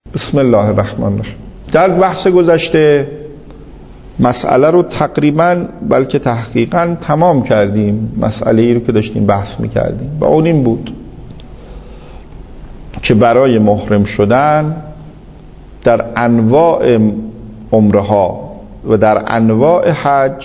بسم الله الرحمن الرحیم. در بحث گذشته مسئله رو تقریبا بلکه تحقیقا تمام کردیم. مسئله ای رو که داشتیم بحث میکردیم و اون این بود که برای محرم شدن در انواع عمره ها و در انواع حج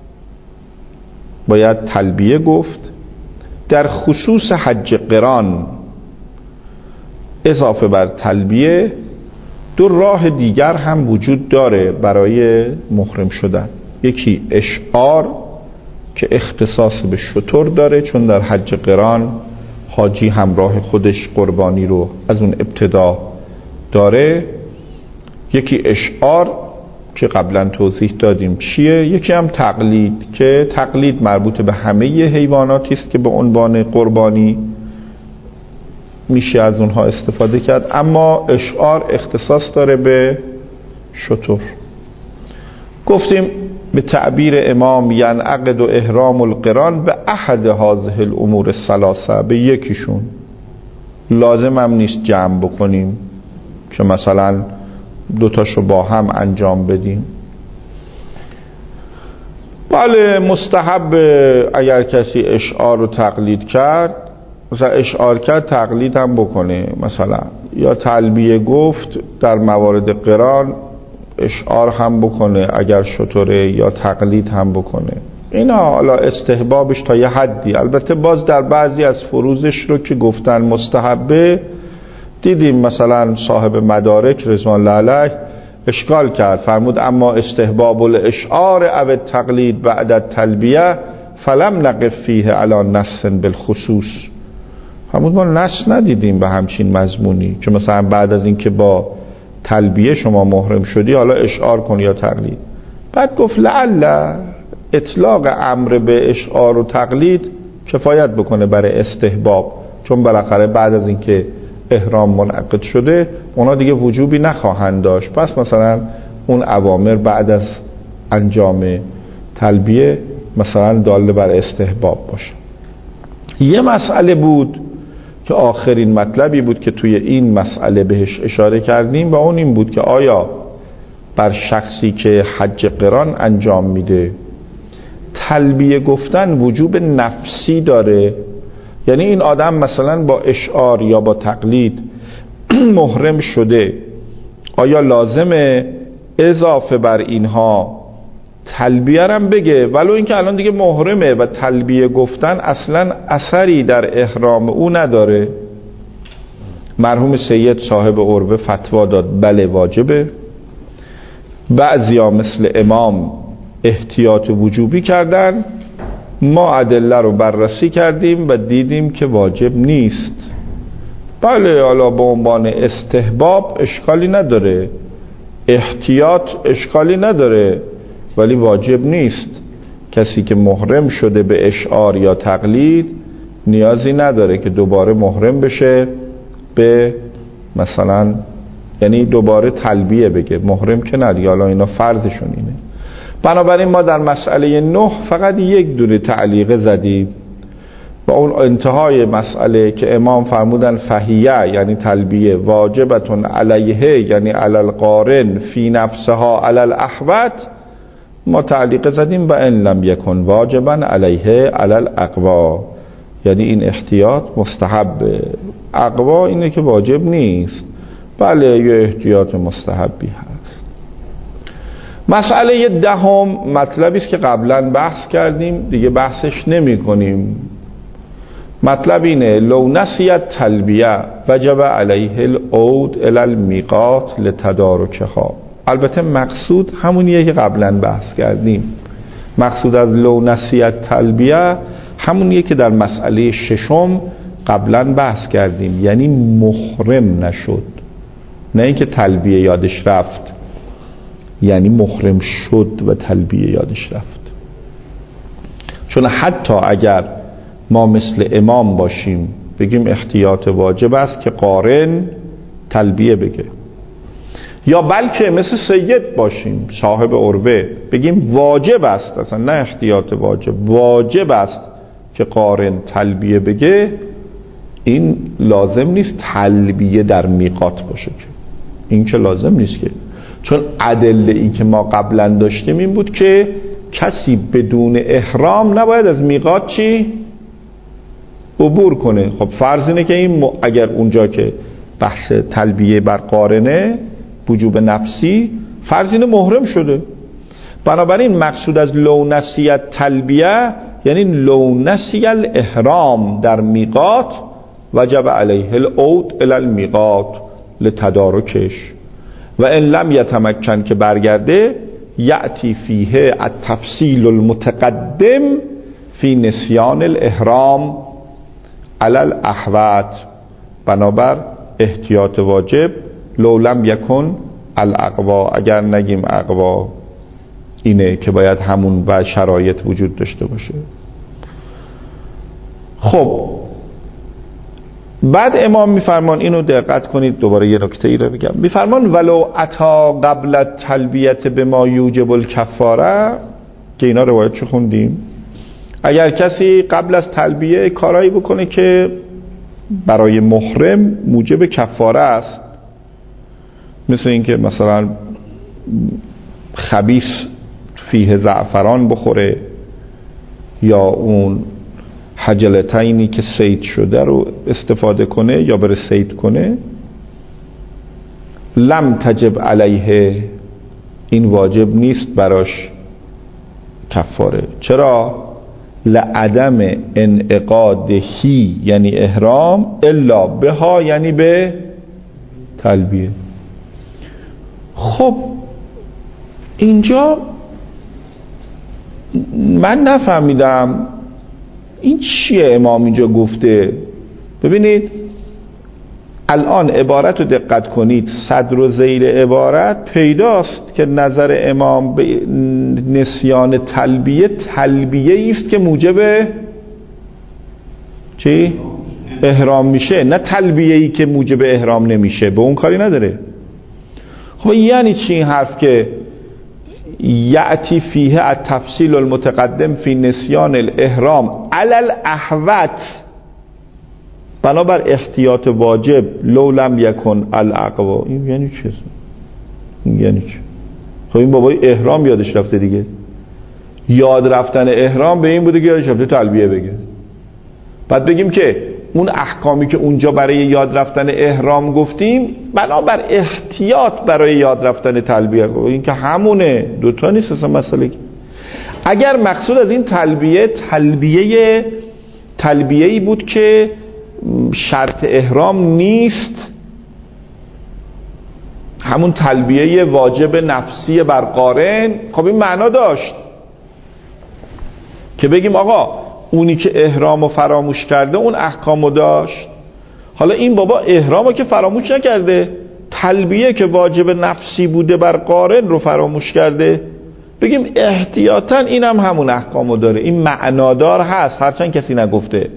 باید تلبیه گفت. در خصوص حج قران اضافه بر تلبیه دو راه دیگر هم وجود داره برای محرم شدن. یکی اشعار که اختصاص به شتر داره، چون در حج قران حاجی همراه خودش قربانی رو از اون ابتدا داره. یکی اشعار که قبلا توضیح دادیم چیه. یکی هم تقلید که تقلید مربوط به همه حیواناتی است که به عنوان قربانی میشه از اونها استفاده کرد، اما اشعار اختصاص داره به شتر. گفتیم به تعبیر امام ینعقد احرام القران به احد هذه الامور الثلاثه، به یکیشون. لازم هم نیست جمع بکنیم که مثلا دوتاشو با هم انجام بدیم. بله مستحب اگر کسی اشعار رو تقلید کرد، مثلا اشعار کرد تقلید هم بکنه، مثلا یا تلبیه گفت در موارد قران اشعار هم بکنه اگر شطوره، یا تقلید هم بکنه. اینا حالا استحبابش تا یه حدی. البته باز در بعضی از فروزش رو که گفتن مستحبه دیدیم، مثلا صاحب مدارک رضوان الله علیه اشکال کرد، فرمود اما استحباب الاشعار او التقلید بعد التلبیه فلم نقف فیه علی نص بالخصوص. فرمود ما نص ندیدیم به همچین مضمونی که مثلا بعد از اینکه با تلبیه شما محرم شدی حالا اشعار کن یا تقلید. بعد گفت لعل اطلاق امر به اشعار و تقلید کفایت بکنه برای استحباب، چون بالاخره بعد از اینکه احرام منعقد شده اونا دیگه وجوبی نخواهند داشت. پس مثلا اون اوامر بعد از انجام تلبیه مثلا داله بر استحباب باشه. یه مسئله بود که آخرین مطلبی بود که توی این مسئله بهش اشاره کردیم و اون این بود که آیا بر شخصی که حج قران انجام میده تلبیه گفتن وجوب نفسی داره؟ یعنی این آدم مثلا با اشعار یا با تقلید محرم شده، آیا لازمه اضافه بر اینها تلبیه هم بگه ولو اینکه الان دیگه محرمه و تلبیه گفتن اصلا اثری در احرام او نداره؟ مرحوم سید صاحب عروه فتوا داد بله واجبه. بعضیا مثل امام احتیاط وجوبی کردن، ما ادله رو بررسی کردیم و دیدیم که واجب نیست. بله حالا به عنوان استحباب اشکالی نداره، احتیاط اشکالی نداره، ولی واجب نیست. کسی که محرم شده به اشعار یا تقلید نیازی نداره که دوباره محرم بشه به مثلا، یعنی دوباره تلبیه بگه، محرم که ندیگه، حالا اینا فرضشون اینه. بنابراین ما در مسئله 9 فقط یک دونه تعلیقه زدیم و اون انتهای مسئله که امام فرمودن فهیه یعنی تلبیه واجبتون علیه یعنی علی القارن فی نفسها علی الاحوط، ما تعلیق زدیم و ان لم یکن واجبا علیه علی الاقوا، یعنی این احتیاط مستحب. اقوا اینه که واجب نیست، بله یه احتیاط مستحبی هست. مسئله 10 مطلبی است که قبلا بحث کردیم دیگه بحثش نمی کنیم. مطلب اینه لو نسیت تلبیه وجب علیه العود الی المیقات لتدارکها. البته مقصود همونیه که قبلا بحث کردیم. مقصود از لو نسیت تلبیه همونیه که در مسئله 6 قبلا بحث کردیم، یعنی محرم نشد، نه اینکه تلبیه یادش رفت، یعنی محرم شد و تلبیه یادش رفت. چون حتی اگر ما مثل امام باشیم بگیم احتیاط واجب است که قارن تلبیه بگه، یا بلکه مثل سید باشیم صاحب عروه بگیم واجب است، اصلا نه احتیاط واجب است که قارن تلبیه بگه، این لازم نیست تلبیه در میقات باشه. این که لازم نیست که، چون ادله ای که ما قبلا داشتیم این بود که کسی بدون احرام نباید از میقات چی؟ عبور کنه. خب فرض اینه که این اگر اونجا که بحث تلبیه بر قارنه وجوب نفسی، فرض اینه محرم شده. بنابراین مقصود از لو نسیت تلبیه یعنی لو نسی الاحرام در میقات وجب علیه العود الی المیقات لتدارکش و ان لم یتمکن که برگرده یأتی فیه التفصیل المتقدم فی نسیان الاحرام علی الاحوط. بنابر احتیاط واجب لو لم یکن الاقوا، اگر نگیم اقوا اینه که باید همون و شرایط وجود داشته باشه. خب بعد امام میفرمان، اینو دقت کنید، دوباره یه نکته ای رو بگم، میفرمان ولو اتا قبل التلبیه بما یوجب الکفاره، که اینا روایت چه خوندیم، اگر کسی قبل از تلبیه کارایی بکنه که برای محرم موجب کفاره است، مثل اینکه مثلا خبیث فیه زعفران بخوره یا اون حجلتینی که صید شده رو استفاده کنه یا بره صید کنه، لم تجب علیه، این واجب نیست براش کفاره. چرا؟ لعدم انعقادهی یعنی احرام الا بها یعنی به تلبیه. خب اینجا من نفهمیدم این چیه امام اینجا گفته. ببینید الان عبارت رو دقت کنید، صدر و ذیل عبارت پیداست که نظر امام به نسیان تلبیه است که موجب چی؟ احرام میشه، نه تلبیه ای که موجب احرام نمیشه، به اون کاری نداره. خب یعنی چی این حرف که یأتی فیه التفصیل المتقدم فی نسیان الاحرام علی الاحوط، بنابر احتیاط واجب لو لم یکن الاقوا، این یعنی چه؟ این یعنی چه؟ خب این بابای احرام یادش رفته دیگه، یاد رفتن احرام به این بوده که یادش رفته تلبیه بگه. بعد بگیم که اون احکامی که اونجا برای یاد رفتن احرام گفتیم بنابر احتیاط برای یاد رفتن تلبیه، این که همونه، دوتا نیست اصلا مسئله. اگر مقصود از این تلبیه‌ای بود که شرط احرام نیست، همون تلبیه واجب نفسی بر قارن، خب این معنا داشت که بگیم آقا اونی که احرامو فراموش کرده اون احکامو داشت. حالا این بابا احرامو که فراموش نکرده، تلبیه که واجب نفسی بوده بر قارن رو فراموش کرده، بگیم احتیاطاً اینم همون احکامو داره. این معنادار هست هرچند کسی نگفته،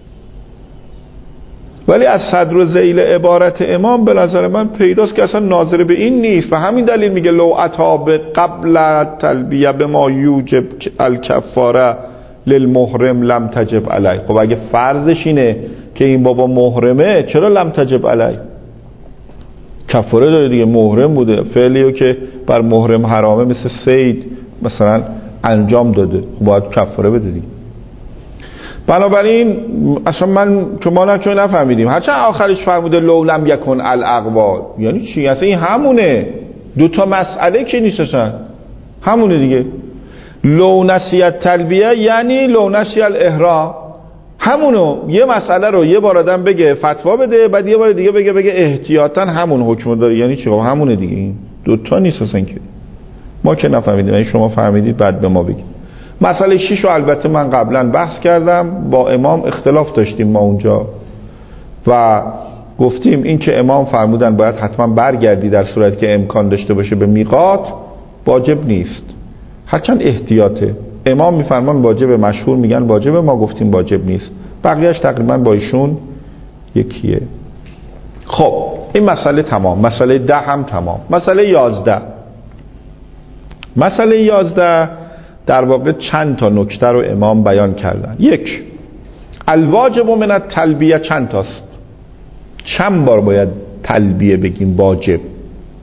ولی از صدر و ذیل عبارت امام به نظر من پیداست که اصلا ناظر به این نیست و همین دلیل میگه لو اتا قبل تلبیه بما یوجب الکفاره للمحرم لم تجب علیه. خب اگه فرضش اینه که این بابا محرمه، چرا لم تجب علیه؟ کفاره داره دیگه، محرم بوده، فعلیو که بر محرم حرامه مثل صید مثلا انجام داده، خب باید کفاره بده دیگه. بنابراین اصلا من ما نفهمیدیم، هرچند آخرش فرموده لو لم یکن الاقوا، یعنی چی؟ اصلا این همونه، دوتا مسئله که نیست، اصلا همونه دیگه. لو نسیت تلبیه یعنی لو نسی الاحرام، همونو یه مسئله رو یه بار آدم بگه فتوا بده، بعد یه بار دیگه بگه احتیاطاً همون حکم داره، یعنی چی؟ خب همونه دیگه، این دوتا نیست اصلا که. ما که نفهمیدیم، یعنی شما فهمیدید بعد به ما بگید. مسئله 6 رو البته من قبلا بحث کردم، با امام اختلاف داشتیم ما اونجا و گفتیم این که امام فرمودن باید حتما برگردی در صورت که امکان داشته باشه به میقات، واجب نیست، هرچند احتیاطه. امام میفرمان واجب، مشهور میگن واجب، ما گفتیم واجب نیست، بقیهش تقریبا با ایشون یکیه. خب این مسئله تمام. مسئله 10 هم تمام. مسئله 11. مسئله 11 در واقع چند تا نکته رو امام بیان کردن. 1. الواجب من التلبیه چند تاست؟ چند بار باید تلبیه بگیم واجب؟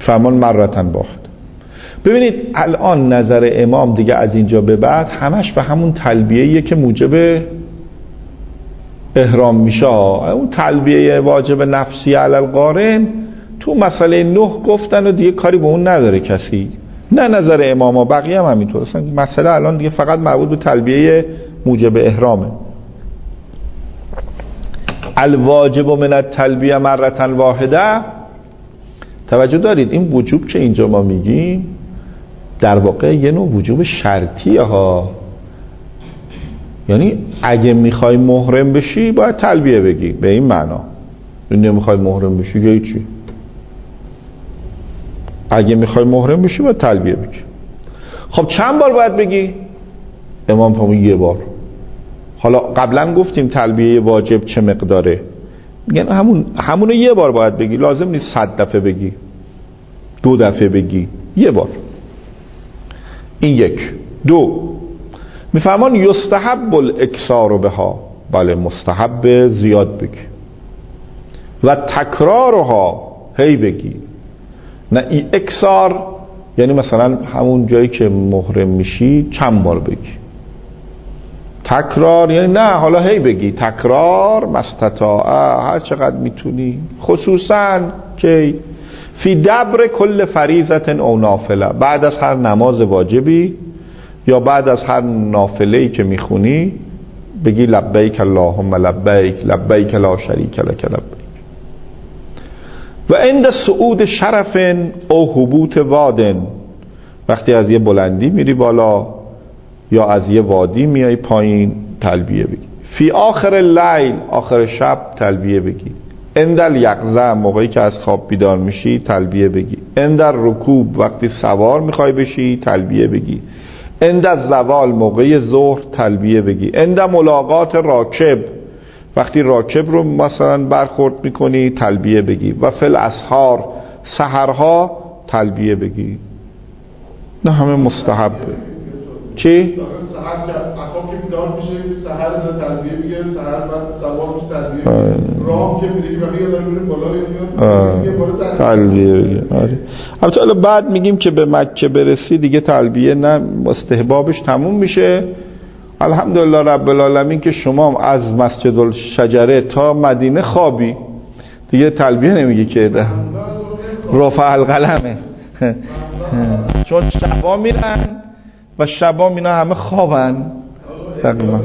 فرمان مرتن واحد. ببینید الان نظر امام دیگه از اینجا به بعد همش به همون تلبیه‌ایه که موجب احرام میشه. اون تلبیه واجب نفسی علی القارن تو مسئله 9 گفتن و دیگه کاری به اون نداره کسی، نه نظر امام ها، بقیه هم همینطور. اصلا مسئله الان دیگه فقط مربوط به تلبیه موجب احرامه. الواجب من التلبیه مرتن واحده. توجه دارید این وجوب که اینجا ما میگیم در واقع یه نوع وجوب شرطیه ها، یعنی اگه میخوای محرم بشی باید تلبیه بگی، به این معنا. نمیخوای محرم بشی که چی؟ اگه میخوای محرم بشی باید تلبیه بگی. خب چند بار باید بگی؟ امام فرمود یه بار. حالا قبلا گفتیم تلبیه واجب چه مقداره، میگن همونو یه بار باید بگی، لازم نیست 100 دفعه بگی، 2 دفعه بگی، یه بار. این یک. دو، میفرمان یستحب الاکثار بها، بله مستحب زیاد بگی، و تکرارها هی بگی. نه این اکثار یعنی مثلا همون جایی که محرم میشی چند بار بگی. تکرار یعنی نه حالا هی بگی، تکرار مستطاعه هر چقدر میتونی، خصوصا که فی دبر کل فریضت او نافله، بعد از هر نماز واجبی یا بعد از هر نافله‌ای که میخونی بگی لبیک اللهم لبیک لبیک لا شریک لک لبیک. و عند صعود شرف او هبوط وادن، وقتی از یه بلندی میری بالا یا از یه وادی میای پایین تلبیه بگی. فی آخر اللیل، آخر شب تلبیه بگی. عند الیقظه، موقعی که از خواب بیدار میشی تلبیه بگی. عند الرکوب، وقتی سوار میخوای بشی تلبیه بگی. عند الزوال، موقع ظهر تلبیه بگی. عند ملاقات راکب، وقتی راکب رو مثلا برخورد میکنی تلبیه بگی. و فی الاسحار، سحرها تلبیه بگی. نه همه مستحبه. چی؟ سحر که اخواب که بیدار میشه سحر تلبیه میگه، سحر بعد سوار میشه تلبیه میگه، راه که میگه بقیه داره میره بالا یا تلبیه بگه. البته حالا بعد میگیم که به مکه برسی دیگه تلبیه نه، استحبابش تموم میشه. الحمدلله رب العالمین که شما از مسجد الشجره تا مدینه خوابی دیگه تلبیه نمیگی که رفع القلمه چون شبا میرن و شبا اینا همه خوابن تقریبا.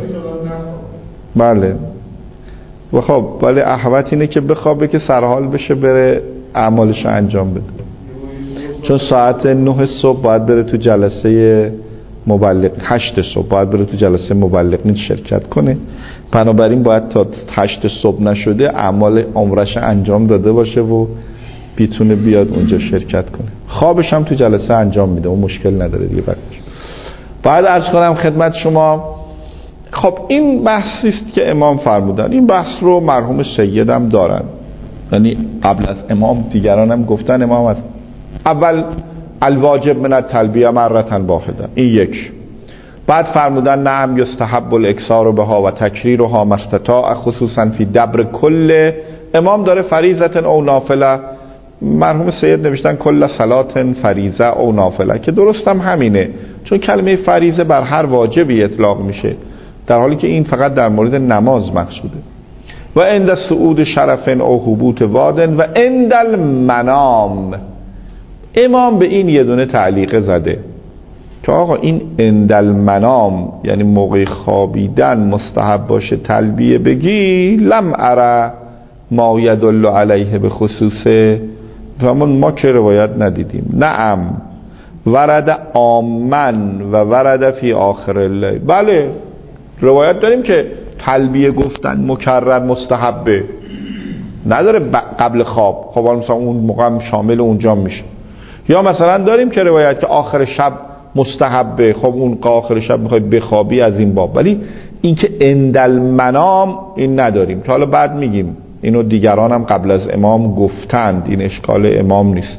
بله و خب ولی احوط اینه که بخوابه که سرحال بشه بره اعمالش انجام بده، چون ساعت 9 صبح باید بره تو جلسه مبلغ، 8 صبح باید بره تو جلسه مبلغین شرکت کنه، بنابراین باید تا 8 صبح نشده اعمال عمرش انجام داده باشه و بیتونه بیاد اونجا شرکت کنه. خوابش هم تو جلسه انجام میده، اون مشکل نداره دیگه. بعد عرض کنم خدمت شما، خب این بحثی است که امام فرمودن. این بحث رو مرحوم سیدم دارن، یعنی قبل از امام دیگران هم گفتن. امام از اول الواجب من التلبیه مرتن واحده، این یک. بعد فرمودن نعم یستحب الاکثار بها و تکریرها مستطاع خصوصا فی دبر کل. امام داره فریضت او نافله، مرحوم سید نوشتن کل صلات فریضه او نافله، که درست هم همینه، چون کلمه فریضه بر هر واجبی اطلاق میشه، در حالی که این فقط در مورد نماز مقصوده. و عند صعود شرف او هبوط وادن و عند المنام. امام به این یه دونه تعلیق زده که آقا این عند المنام یعنی موقع خوابیدن مستحب باشه تلبیه بگی. لم اره ما یدل علیه به خصوصه، ما که روایت ندیدیم. نعم ورد آمن و ورد فی آخر اللیل، بله روایت داریم که تلبیه گفتن مکرر مستحبه، نداره قبل خواب. خب مثلا اون موقع شامل اونجا میشه. یا مثلا داریم که روایت که آخر شب مستحبه، خب اون آخر شب میخوای بخوابی از این باب. ولی این که عند المنام این نداریم، که حالا بعد میگیم اینو دیگران هم قبل از امام گفتند، این اشکال امام نیست.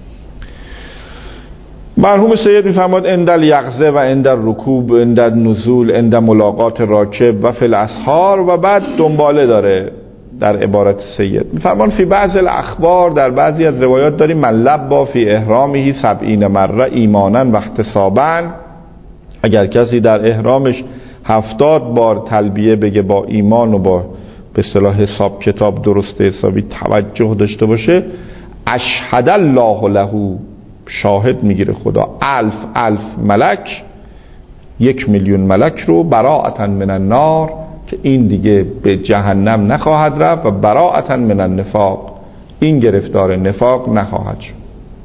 مرحوم سید میفرماد عند الیقظه و عند الرکوب عند النزول عند ملاقات راکب و فی الاسحار. و بعد دنباله داره در عبارت سید میفرمان فی بعض الاخبار، در بعضی از روایات داریم من لبا فی احرامه 70 مره ایمانا و احتسابا، اگر کسی در احرامش 70 بار تلبیه بگه با ایمان و با به اصطلاح حساب کتاب درست حسابی توجه داشته باشه، اشهد الله له، شاهد میگیره خدا 1000 ملک، 1,000,000 ملک رو براءة من النار، که این دیگه به جهنم نخواهد رفت، و براءة من النفاق، این گرفتار نفاق نخواهد شد.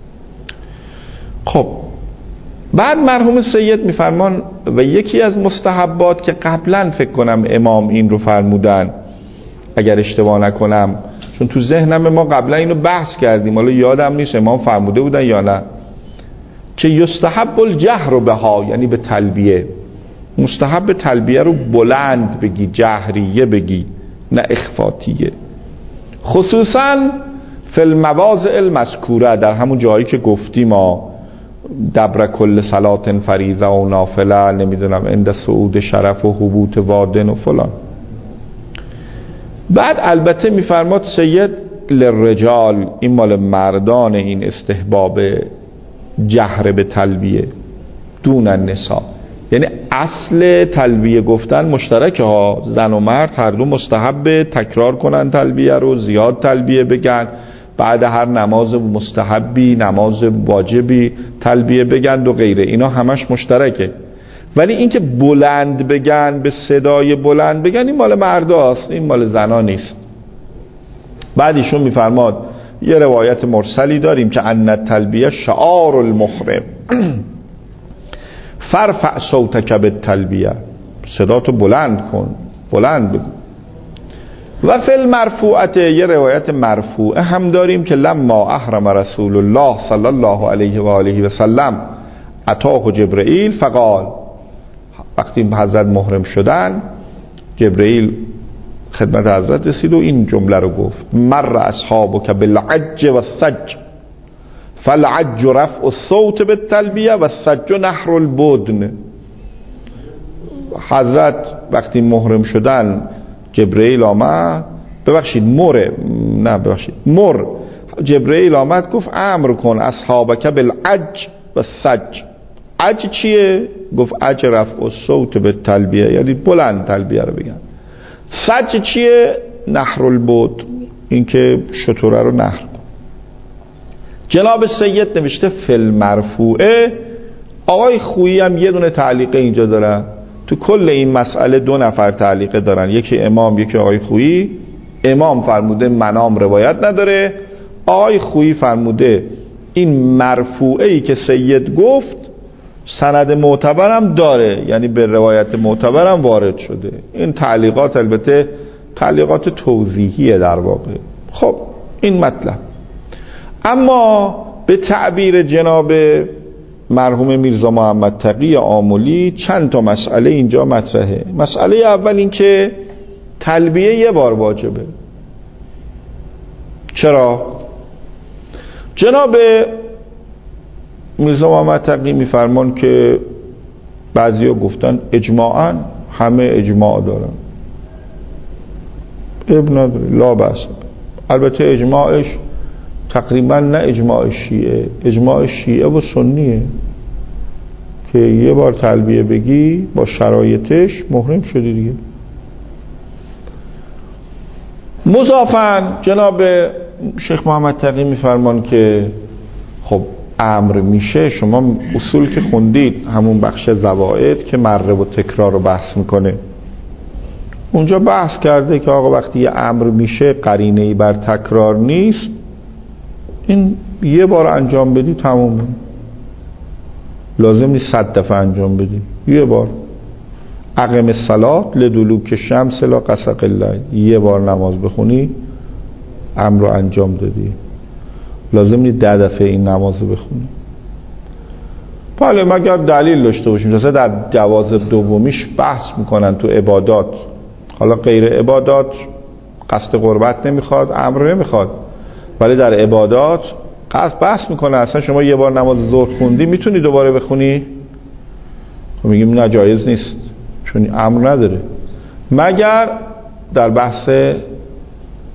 خب بعد مرحوم سید میفرمان و یکی از مستحبات که قبلا فکر کنم امام این رو فرمودن اگر اشتباه نکنم، چون تو ذهنم ما قبلا اینو بحث کردیم، حالا یادم نیست امام فرموده بودن یا نه، که یستحب الجهر بها، یعنی به تلبیه مستحب تلبیه رو بلند بگی، جهریه بگی، نه اخفاتیه، خصوصا فی المواضع المذکوره، در همون جایی که گفتیم ما دبر کل صلات فریضه و نافله، نمیدونم عند صعود شرف و حبوط وادن و فلان. بعد البته میفرماد سید للرجال، این مال مردان، این استحباب جهر به تلبیه دون النساء، یعنی اصل تلبیه گفتن مشترکه ها، زن و مرد هر دو مستحب تکرار کنن تلبیه رو، زیاد تلبیه بگن، بعد هر نماز مستحبی، نماز واجبی تلبیه بگن و غیره، اینا همش مشترکه. ولی اینکه بلند بگن، به صدای بلند بگن، این مال مرداست، این مال زنا نیست. بعد ایشون میفرماد یه روایت مرسلی داریم که ان التلبیه شعار المحرم فرفع صوتک بالتلبیه، صداتو بلند کن، بلند بگو. و فی المرفوعه، یه روایت مرفوعه هم داریم که لما احرم رسول الله صلی الله علیه و آله و سلم اتاه جبرئیل فقال، وقتی حضرت محرم شدن جبرئیل خدمت حضرت رسید و این جمله رو گفت مر اصحابک بالعج و السج فالعج رفع الصوت بالتلبیه و السج نحر البدن. حضرت وقتی محرم شدن جبرئیل آمد، مر جبرئیل آمد گفت امر کن اصحابک بالعج و السج. عج چیه؟ گفت عج رفع الصوت بالتلبیه، یعنی بلند تلبیه رو بگن. سج چیه؟ نحر البد، این که شتره رو نحر کن. جناب سید نوشته فی المرفوعه. آقای خویی هم یه دونه تعلیقه اینجا دارن، تو کل این مسئله 2 نفر تعلیقه دارن، یکی امام یکی آقای خویی. امام فرموده منام روایت نداره، آقای خویی فرموده این مرفوعه ای که سید گفت سند معتبرم داره، یعنی به روایت معتبرم وارد شده. این تعلیقات البته تعلیقات توضیحیه در واقع. خب این مطلب. اما به تعبیر جناب مرحوم میرزا محمد تقی آملی چند تا مسئله اینجا مطرحه. مسئله اول این که تلبیه یه بار واجبه. چرا؟ جناب میرزا محمد تقی میفرمان که بعضیا گفتن اجماعاً، همه اجماع دارن، اب نداره، لا بأس. البته اجماعش تقریبا نه اجماع شیعه، اجماع شیعه و سنیه که یه بار تلبیه بگی با شرایطش محرم شدی دیگه. مضافاً جناب شیخ محمد تقی میفرمان که خب امر میشه، شما اصول که خوندید همون بخش زوائد که مره و تکرار رو بحث میکنه، اونجا بحث کرده که آقا وقتی یه امر میشه قرینه‌ای بر تکرار نیست، این یه بار انجام بدی تمومه، لازم نیست 100 دفعه انجام بدی، یه بار. اقم الصلاة لدلوک الشمس الی غسق الليل، یه بار نماز بخونی امر رو انجام دادی، لازم نیست 10 دفعه این نماز رو بخونی. بله مگر دلیل داشته باشیم. مثلا در جواز دومیش بحث میکنن تو عبادات، حالا غیر عبادات قصد قربت نمیخواد، امر نمیخواد، ولی در عبادات قصد بحث میکنه اصلا شما یه بار نماز ظهر خوندی میتونی دوباره بخونی؟ خب میگیم نه جایز نیست، چون امر نداره، مگر در بحث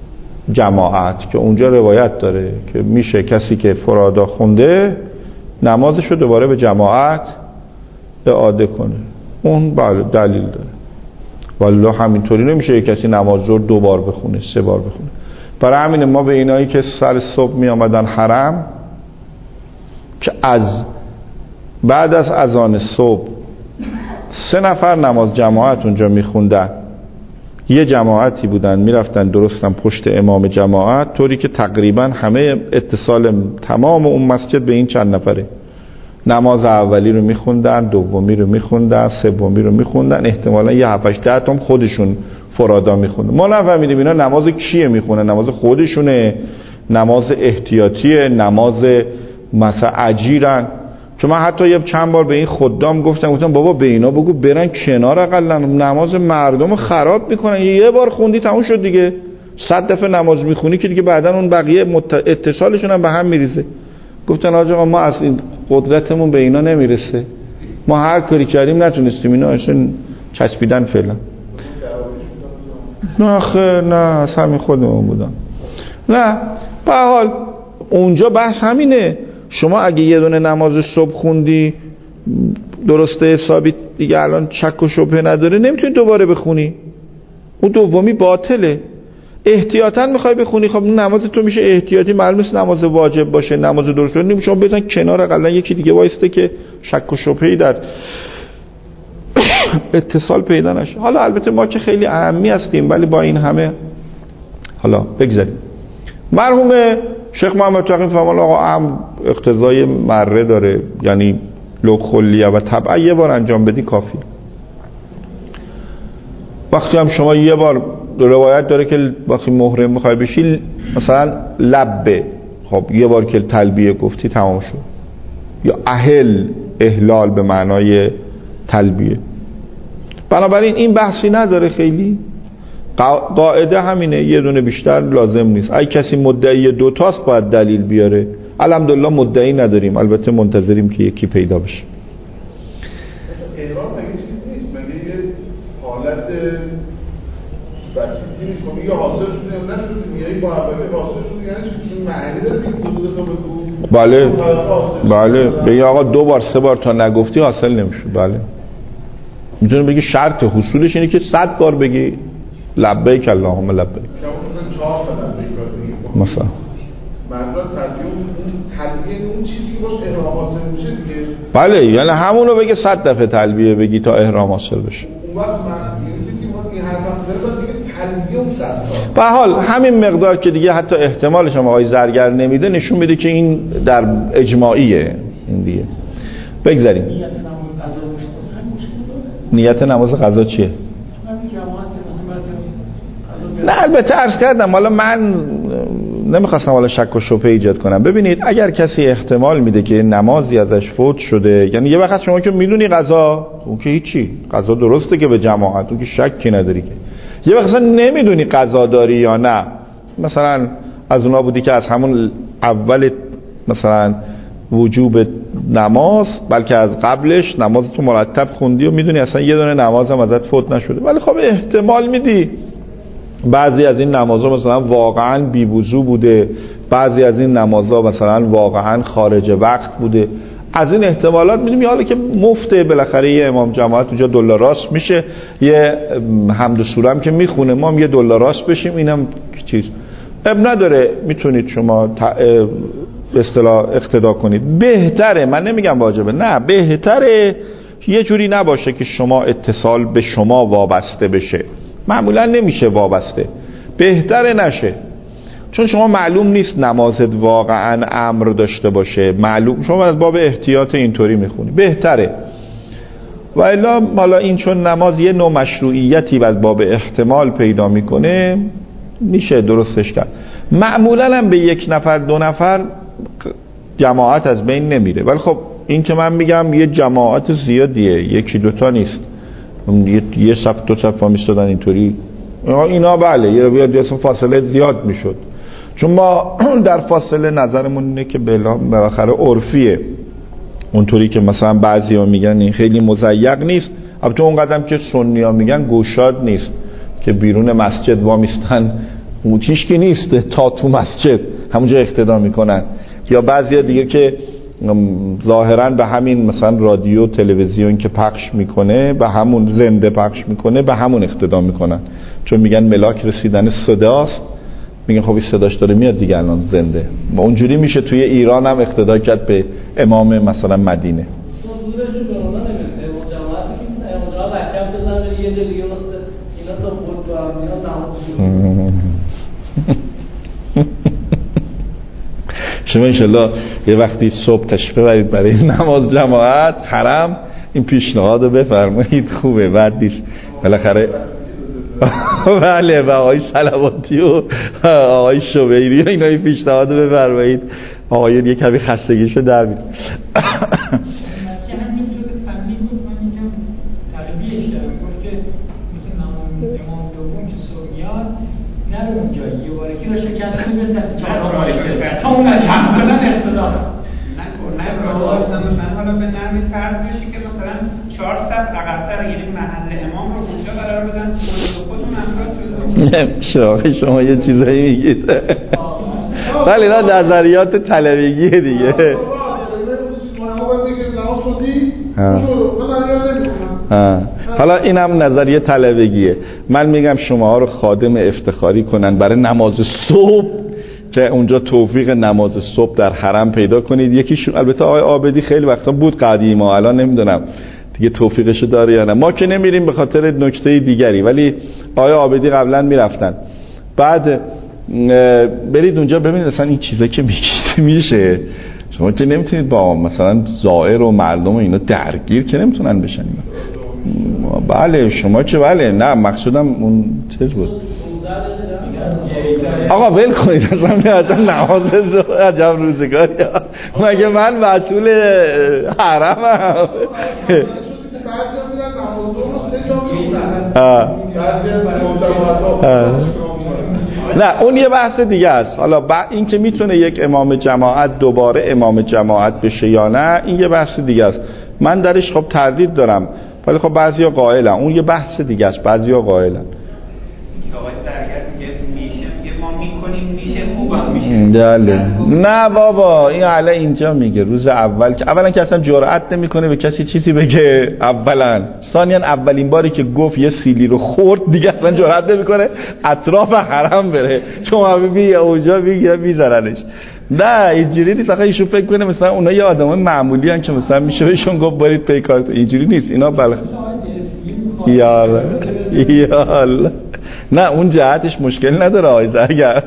جماعت که اونجا روایت داره که میشه کسی که فرادا خونده نمازشو دوباره به جماعت اعاده کنه. اون بله دلیل داره. والله همینطوری نمیشه کسی نماز رو 2 بار بخونه 3 بار بخونه. برای همین ما به اینایی که سر صبح می آمدن حرم که از بعد از اذان صبح 3 نفر نماز جماعت اونجا میخوندن، یه جماعتی بودن میرفتن درستن پشت امام جماعت، طوری که تقریبا همه اتصال تمام اون مسجد به این چند نفره. نماز اولی رو میخوندن، دومی رو میخوندن، سومی رو میخوندن، احتمالا یه 7-8 تا هم خودشون فرادا میخوندن. ما نفهمیدیم اینا نماز کیه میخونن، نماز خودشونه، نماز احتیاطیه، نماز مثلا اجیرن. که من حتی یه چند بار به این خدام گفتم بابا به اینا بگو برن کنار، اقلا نماز مردم خراب میکنن. یه بار خوندی تموم شد دیگه، 100 دفعه نماز میخونی که دیگه بعدن اون بقیه اتصالشون هم به هم میریزه. گفتن آقا ما از این قدرتمون به اینا نمیرسه، ما هر کاری کردیم نتونستیم اینا اصلا چسبیدن فعلا. نه از همین خودمون بودن. نه به حال اونجا بحث همینه. شما اگه یه دونه نماز صبح خوندی درسته حسابی دیگه الان شک و شبهه نداره، نمیتونی دوباره بخونی، اون دومی باطله. احتیاطاً میخوای بخونی، خب نماز تو میشه احتیاطی، معلومه نماز واجب باشه، نماز درست نمیشه شما بزن کنار، اقلا یکی دیگه وایسته که شک و شبهه‌ای در اتصال پیدا نشه. حالا البته ما که خیلی اهمی هستیم، ولی با این همه حالا بگذاریم. مرحوم شیخ محمد تقی فرمان آقا اقتضای مره داره، یعنی لو خلیه و طبعا یه بار انجام بدی کافی. وقتی هم شما یه بار روایت داره که وقتی محرم میخوای بشی مثلا لبه، خب یه بار که تلبیه گفتی تمام شد. یا احلال به معنای تلبیه. بنابراین این بحثی نداره خیلی، قاعده همینه، یه دونه بیشتر لازم نیست. اگه کسی مدعی 2 تاست باید دلیل بیاره. الحمدلله مدعی نداریم، البته منتظریم که یکی پیدا بشه. احرام مگه چیز نیست، مگه یه حالت بسیطی نیست، خب یه حاصل شده یا نشده، یعنی با اولی حاصل شده، یعنی چیزی معنی داره که حدود تو بگو. بله بگی آقا 2 بار 3 بار تا نگفتی حاصل نمیشه. بله میتونه بگی شرط حصولش اینه که 100 بار بگی لبیک اللهم لبیک، مثلا تلبیه اون چیزی که باش احرام حاصل میشه دیگه. بله یعنی همونو بگه 100 دفعه تلبیه بگی تا احرام حاصل بشه. اون وقت من این چیزی که هر وقت داره باید دیگه تلبیه اون 100 به حال همین مقدار که دیگه حتی احتمالش هم آقای زرگر نمیده نشون میده که این در اجماعیه. این دیگه بگذاریم. نیت نماز قضا چیه؟ نه البته عرض کردم، حالا من نمیخواستم حالا شک و شبهه ایجاد کنم. ببینید اگر کسی احتمال میده که نمازی ازش فوت شده، یعنی یه وقت شما که میدونی قضا، اون که هیچی، قضا درسته که به جماعت، اون که شکی نداری که. یه وقت نمیدونی قضا داری یا نه، مثلا از اونا بودی که از همون اول مثلا وجوب نماز بلکه از قبلش نماز تو مرتب خوندی و میدونی اصلا یه دونه نماز هم ازت فوت نشده، ولی خب احتمال میدی بعضی از این نمازها مثلا واقعا بی‌وضو بوده، بعضی از این نمازها مثلا واقعا خارج وقت بوده. از این احتمالات میدونی حالا که مفته، بالاخره یه امام جماعت اونجا دلار راست میشه، یه حمد و سوره هم که میخونه ما هم یه دلار راست بشیم، اینم چیز اب نداره، میتونید شما به اصطلاح اقتدا کنید. بهتره، من نمیگم واجبه، نه بهتره یه جوری نباشه که شما اتصال به شما وابسته بشه. معمولا نمیشه وابسته، بهتره نشه، چون شما معلوم نیست نمازت واقعا امر داشته باشه، معلوم شما از باب احتیاط اینطوری میخونی، بهتره. و الا حالا این چون نماز یه نوع مشروعیتی از باب احتمال پیدا میکنه میشه درستش کرد. معمولا هم به 1 نفر 2 نفر جماعت از بین نمیره، ولی خب این که من میگم یه جماعت زیادیه، 1-2 تا نیست، یه صف 2 صف میستادن اینطوری، اینا بله یه بیاد فاصله زیاد میشد، چون ما در فاصله نظرمون اینه که بالاخره عرفیه، اونطوری که مثلا بعضیا میگن این خیلی مضیق نیست، البته اون قدم که سنی ها میگن گشاد نیست که بیرون مسجد وامیستن هیچکی نیست تا تو مسجد همونجا اقتدا میکنن. یا بعضیا دیگه که ظاهرا به همین مثلا رادیو تلویزیون که پخش میکنه، به همون زنده پخش میکنه، به همون اقتدا میکنن، چون میگن ملاک رسیدن صداست، میگن خب این صداش داره میاد دیگه الان زنده. و اونجوری میشه توی ایران هم اقتدا کرد به امام مثلا مدینه. شما انشالله یه وقتی صبح تشریف ببرید برای نماز جماعت حرم، این پیشنهاد رو بفرمایید، خوبه، بعد نیست بالاخره. بله، و آقای صلواتی و آقای شبیری و اینا این پیشنهاد رو بفرمایید، آقایون یه کمی خستگیشو در بیارید. شما یه چیزایی میگید. ولی اینا نظریات طلبگیه دیگه. حالا اینم نظریه طلبگیه. من میگم شما رو خادم افتخاری کنن برای نماز صبح که اونجا توفیق نماز صبح در حرم پیدا کنید. یکیشون البته آقای عابدی خیلی وقتا بود قدیما، الان نمیدونم دیگه توفیقشو داره یا نه. ما که نمیریم به خاطر نکته دیگری، ولی آقای عابدی قبلا میرفتن. بعد برید اونجا ببینید اصلا این چیزا که میشه. شما که نمیتونید با مثلا زائر و مردم و اینا درگیر که نمیتونن بشن اینا. بله شما که بله، نه مقصودم اون چیز بود. آقا ول کنید اصلا نماز عجب روزگاری. مگه من مسئول حرمم؟ نه اون یه بحث دیگه است. حالا این که میتونه یک امام جماعت دوباره امام جماعت بشه یا نه، این یه بحث دیگه است. من درش خب تردید دارم، ولی خب بعضیا قائلن. اون یه بحث دیگه است، بعضیا قائلن. نه بابا، این علی اینجا میگه روز اول که اولا که اصلا جرئت نمیکنه به کسی چیزی بگه اولا، ثانیا اولین باری که گفت یه سیلی رو خورد دیگه اصلا جرئت نمیکنه اطراف حرم بره، چون حبیبی اونجا میگه میذارنش. نه اینجوری نیست. آخه ایشون فکر کنه مثلا اونا یه آدمای معمولی ان که مثلا میشه بهشون گفت برید پی کار. اینجوری نیست. اینا بله یا الله. نه اون جهتش مشکل نداره آیزه اگر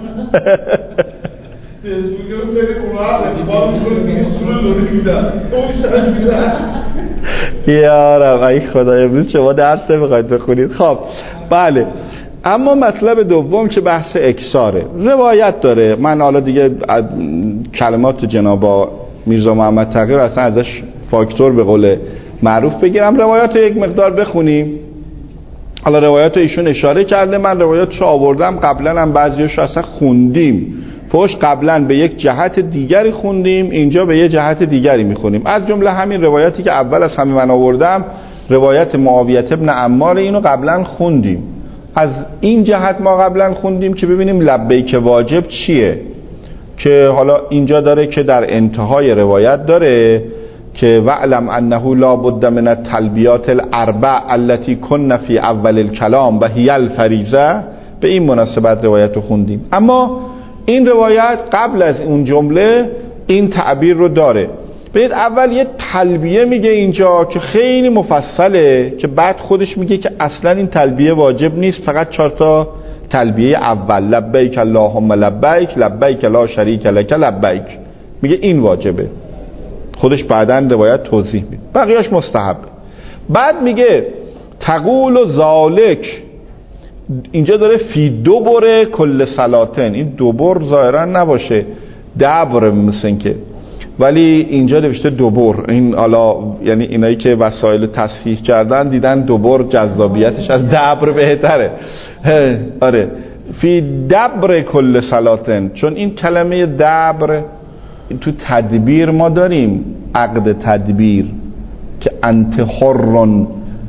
یا رب ای خدا امروز شما درس نمیخواید بخونید. خب بله، اما مطلب دوم که بحث اکثاره روایت داره. من حالا دیگه کلمات جناب میرزا محمد تقی اصلا ازش فاکتور به قول معروف بگیرم، روایات یک مقدار بخونیم. حالا روایات ایشون اشاره کرده، من روایاتشو آوردم قبلا هم بعضیاشو اصلا خوندیم فوش، قبلا به یک جهت دیگری خوندیم، اینجا به یک جهت دیگری میخونیم. از جمله همین روایتی که اول از همه من آوردم، روایت معاویه ابن عمار، اینو قبلا خوندیم. از این جهت ما قبلا خوندیم که ببینیم لبیک واجب چیه، که حالا اینجا داره که در انتهای روایت داره که وعلم انه لا بد من التلبیات الاربع التي كن في اول الكلام و هي الفریضه. به این مناسبت روایت رو خوندیم. اما این روایت قبل از اون جمله این تعبیر رو داره. ببینید اول یه تلبیه میگه اینجا که خیلی مفصله، که بعد خودش میگه که اصلا این تلبیه واجب نیست، فقط 4 تا تلبیه اول، لبیک اللهم لبیک لبیک لا شریک لک لبیک، میگه این واجبه. خودش بعداً روایت توضیح میده، بقیه‌اش مستحب. بعد میگه تقول و ذالک، اینجا داره فی دبر کل صلاتن. این دبر ظاهرا نباشه دبر مثل این که، ولی اینجا نوشته دبر. این حالا یعنی اینایی که وسایل تصحیح کردن دیدن دبر جذابیتش از دبر بهتره. آره فی دبر کل صلاتن، چون این کلمه دبر تو تدبیر ما داریم، عقد تدبیر که انت حرن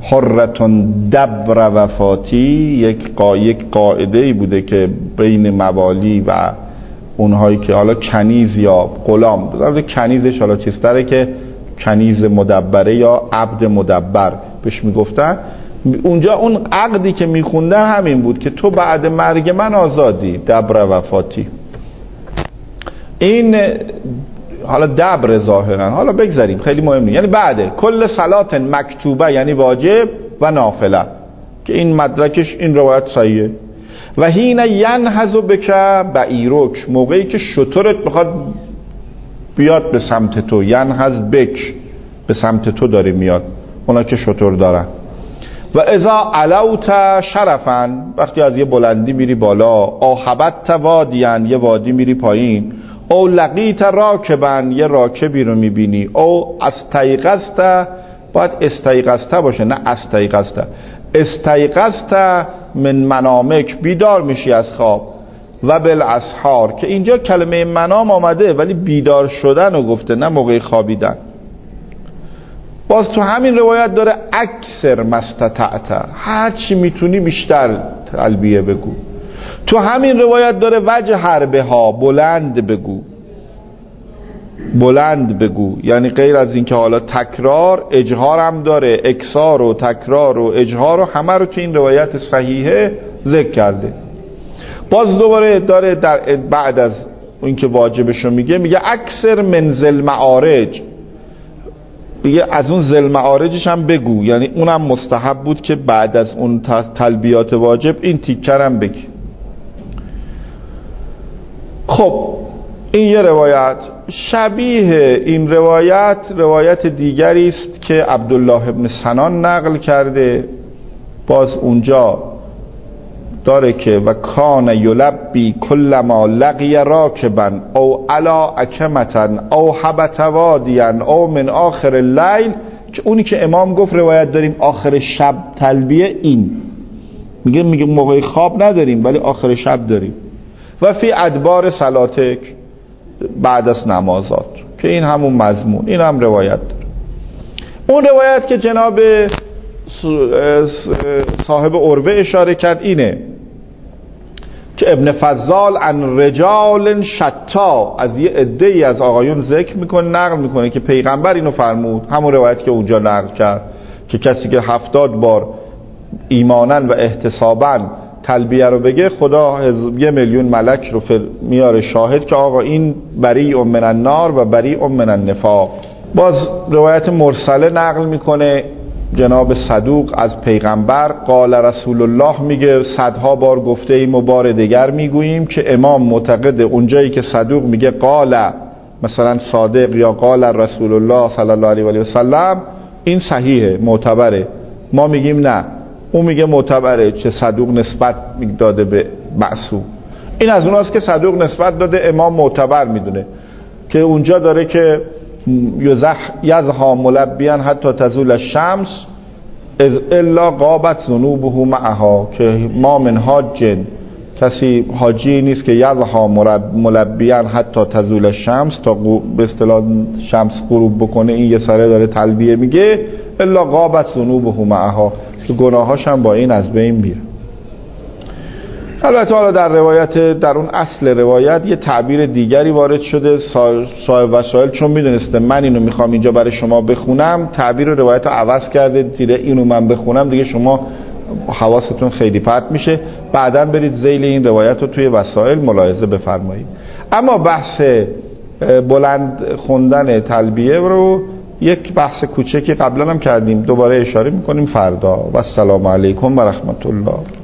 حرتون دبر وفاتی یک قاعده‌ای بوده که بین موالی و اونهایی که حالا کنیز یا غلام، کنیزش حالا چیزتره که کنیز مدبره یا عبد مدبر بهش میگفتن، اونجا اون عقدی که میخوندن همین بود که تو بعد مرگ من آزادی، دبر وفاتی. این حالا دبر ظاهرا، حالا بگذاریم خیلی مهم نیست، یعنی بعد کل صلات مکتوبه یعنی واجب و نافله، که این مدرکش این روایت صحیحه. و حین ینهض بک بعیرک، موقعی که شترت بخواد بیاد به سمت تو، ینهض بک به سمت تو داره میاد، اونا که شتر دارن. و اذا علوت شرفا، وقتی از یه بلندی میری بالا، آهبت وادیان، یه وادی میری پایین، او لقیت راکبن، یه راکبی رو میبینی، او استیقظت، باید استیقظت باشه نه استیقظت، استیقظت من منامک، بیدار میشی از خواب، و بالاسحار، که اینجا کلمه منام آمده ولی بیدار شدن رو گفته نه موقع خوابیدن. باز تو همین روایت داره اکثر مستطعت، هر چی میتونی بیشتر تلبیه بگو. تو همین روایت داره وجه حربه ها، بلند بگو، بلند بگو، یعنی غیر از این که حالا تکرار، اجهار هم داره، اکسار و تکرار و اجهار و همه رو تو این روایت صحیحه ذکر کرده. باز دوباره داره در بعد از این که واجبشو میگه اکثر من ذل معارج، دیگه از اون ذل معارجش هم بگو، یعنی اونم مستحب بود که بعد از اون تلبیات واجب این تیکر هم بگی. خب این یه روایت. شبیه این روایت دیگری است که عبدالله ابن سنان نقل کرده، باز اونجا داره که و کان یلبی کل ما لقی راکبا او علا اکمتا او حبت وادیا او من آخر اللیل، که اونی که امام گفت روایت داریم آخر شب تلبیه، این میگه موقع خواب نداریم ولی آخر شب داریم. و فی ادبار صلاتک، بعد از نمازات، که این همون مضمون، این هم روایت داره. اون روایت که جناب صاحب عروه اشاره کرد اینه که ابن فضال عن رجال شتا، از یه عده‌ای از آقایون ذکر میکنه، نقل میکنه که پیغمبر اینو فرمود، همون روایت که اونجا نقل کرد که کسی که 70 بار ایمانن و احتسابن تلبیه رو بگه، خدا 1,000,000 ملک رو میاره شاهد که آقا این بریء من النار و بریء من النفاق. باز روایت مرسله نقل میکنه جناب صدوق از پیغمبر، قال رسول الله، میگه صدها بار گفته ایم و بار دیگر میگوییم، که امام معتقد اونجایی که صدوق میگه قال مثلا صادق یا قال رسول الله صلی الله علیه و آله و سلم، این صحیحه، معتبره. ما میگیم نه، اون میگه معتبره، چه صدوق نسبت داده به معصوم. این از اوناست که صدوق نسبت داده، امام معتبر میدونه، که اونجا داره که یزها ملبیان حتی تزول الشمس اذ الا غابت ذنوبه معها، که ما من حاج، کسی حاجی نیست که یزها ملبیان حتی تزول الشمس، تا به اصطلاح شمس غروب بکنه، این یه سره داره تلبیه میگه، الا غابت ذنوبه معها، که گناهاش هم با این از بین میره. البته حالا در روایت، در اون اصل روایت یه تعبیر دیگری وارد شده، صاحب وسائل چون میدونسته من اینو میخوام اینجا برای شما بخونم، تعبیر روایت رو عوض کرده، دیده اینو من بخونم دیگه شما حواستون خیلی پرت میشه، بعداً برید ذیل این روایت رو توی وسائل ملاحظه بفرمایید. اما بحث بلند خوندن تلبیه رو یک بحث کوچکی قبلا هم کردیم، دوباره اشاره میکنیم فردا. و السلام علیکم و رحمت الله.